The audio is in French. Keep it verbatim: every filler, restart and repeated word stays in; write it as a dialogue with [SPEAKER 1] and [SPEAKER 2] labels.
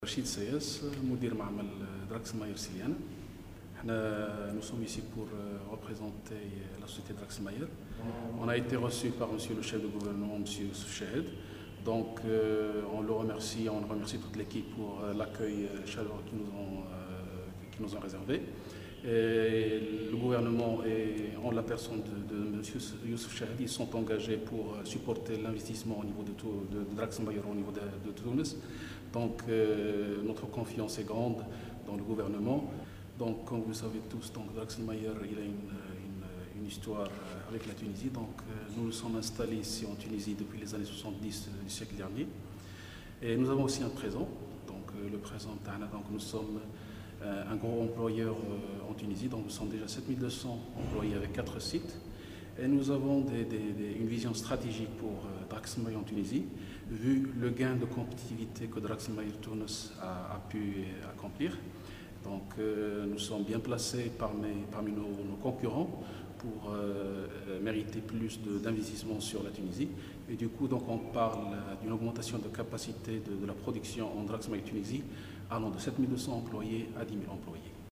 [SPEAKER 1] Rachid Sayes, مدير معمل Draxlmaier Siliane. Nous sommes ici pour représenter la société Draxlmaier. On a été reçu par monsieur le chef de gouvernement, monsieur Youssouf Chahed. Donc euh, on le remercie, on remercie toute l'équipe pour euh, l'accueil chaleureux qu'ils nous ont, euh, qu'ils nous ont réservé. Et le gouvernement et en la personne de, de monsieur Youssouf Chahed, ils sont engagés pour supporter l'investissement au niveau de, tout, de, de Draxlmaier au niveau de, de Tunis. Donc euh, notre confiance est grande dans le gouvernement. Donc comme vous savez tous, donc Draxlmaier il a une, une, une histoire avec la Tunisie. Donc euh, nous nous sommes installés ici en Tunisie depuis les années soixante-dix du siècle dernier. Et nous avons aussi un présent. Donc euh, le présent Tana, donc nous sommes euh, un gros employeur euh, en Tunisie. Donc nous sommes déjà sept mille deux cents employés avec quatre sites. Et nous avons des, des, des, une vision stratégique pour euh, Draxlmaier en Tunisie, vu le gain de compétitivité que Draxlmaier Tunis a, a pu accomplir. Donc euh, nous sommes bien placés parmi, parmi nos, nos concurrents pour euh, mériter plus d'investissement sur la Tunisie. Et du coup, donc, on parle d'une augmentation de capacité de, de la production en Draxlmaier Tunisie allant de sept mille deux cents employés à dix mille employés.